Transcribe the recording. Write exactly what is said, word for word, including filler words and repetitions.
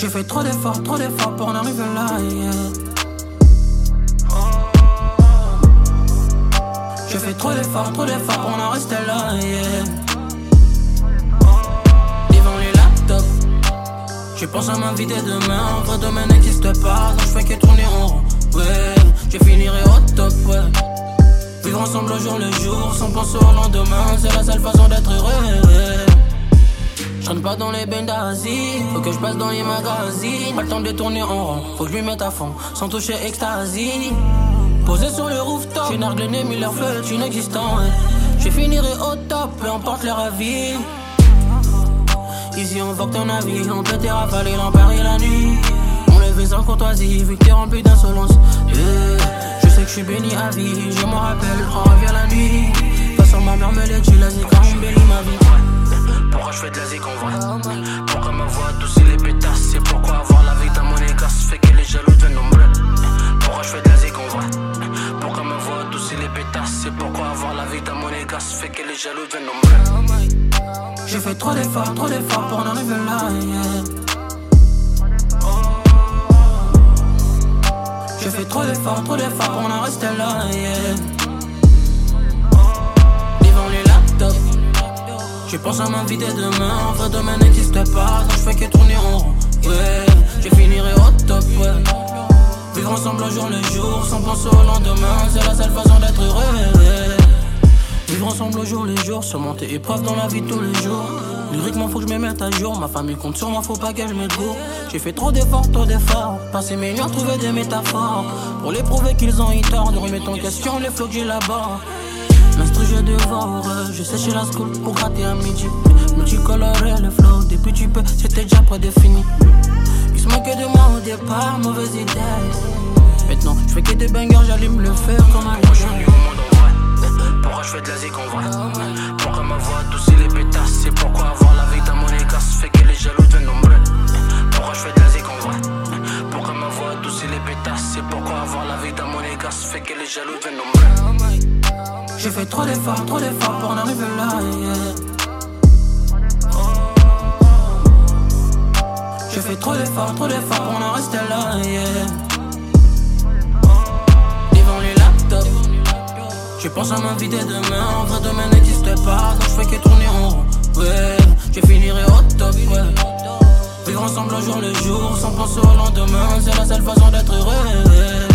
J'ai fait trop d'efforts, trop d'efforts pour en arriver là, yeah. J'ai fait trop d'efforts, trop d'efforts pour en rester là, yeah. Devant les laptops, je pense à ma vie dès demain. En vrai demain n'existe pas, donc je fais que tourner en rond, ouais. Je finirai au top, ouais. Vivre ensemble au jour le jour, sans penser au lendemain, c'est la seule façon d'être heureux, ouais. Je rentre pas dans les bains d'Asie, faut que je passe dans les magazines. Pas le temps de tourner en rond, faut que je lui mette à fond, sans toucher ecstasy. Posé sur le rooftop, j'ai nargué les mille fleurs inexistants, ouais. Je finirai au top, peu importe leur avis. Ici on voit que ton avis, on peut t'éravaler dans Paris la nuit. On le fait sans courtoisie, vu que t'es rempli d'insolence, yeah. Je sais que je suis béni à vie, je m'en rappelle, on revient la nuit. Façon ma mère me l'a dit, la zik a embelli ma vie. Pourquoi je fais de la zik en vrai? Pourquoi ma voix adoucit les pétasses? C'est pourquoi avoir la vie d'un monégasque fait que les jaloux deviennent nombreux. Pourquoi je fais de la zik en vrai? Pourquoi ma voix adoucit les pétasses? C'est pourquoi avoir la vie d'un monégasque fait que les jaloux deviennent nombreux. J'ai fait trop d'efforts, trop d'efforts pour en arriver là, yeah. J'ai fait trop d'efforts, trop d'efforts pour en rester là, yeah. Devant les laptops, je pense à ma vie dès demain. En vrai demain n'existe pas, donc je fais que tourner en rond, ouais. Je finirai au top, ouais. Vivre ensemble au jour le jour, sans penser au lendemain, c'est la seule façon d'être heureux, ouais. Vivre ensemble au jour les jours, surmonter épreuves dans la vie tous les jours. Lyriquement faut que je me mette à jour, ma famille compte sur moi, faut pas que je me gourre. J'ai fait trop d'efforts, trop d'efforts, passer mes nuits à trouver des métaphores pour les prouver qu'ils ont eu tort, de remettre en question les flots que j'élabore. L'instru je dévore, je séchais la school pour gratter à midi. Multicoloré le flow, des petits peu, c'était déjà prédéfini. Ils se moquaient de moi au départ, mauvaise idée. Maintenant je fais que des bangers, j'allume le feu comme un prochain. Pourquoi je fais de la zik en vrai? Pourquoi ma voix adoucit les pétasses? C'est pourquoi avoir la vie d'un monégasque fait que les jaloux deviennent nombreux. Pourquoi je fais de la zik en vrai? Pourquoi ma voix adoucit les pétasses? C'est pourquoi avoir la vie d'un monégasque fait que les jaloux deviennent nombreux. J'ai fait trop d'efforts, trop d'efforts pour en arriver là, yeah. J'ai fait trop d'efforts, trop d'efforts pour en rester là, yeah. Devant les laptops, je pense à ma vie dès demain. En vrai demain n'existe pas, donc je fais que tourner en rond, ouais. Je finirai au top, ouais. Vivre ensemble au jour le jour, sans penser au lendemain, c'est la seule façon d'être heureux, ouais.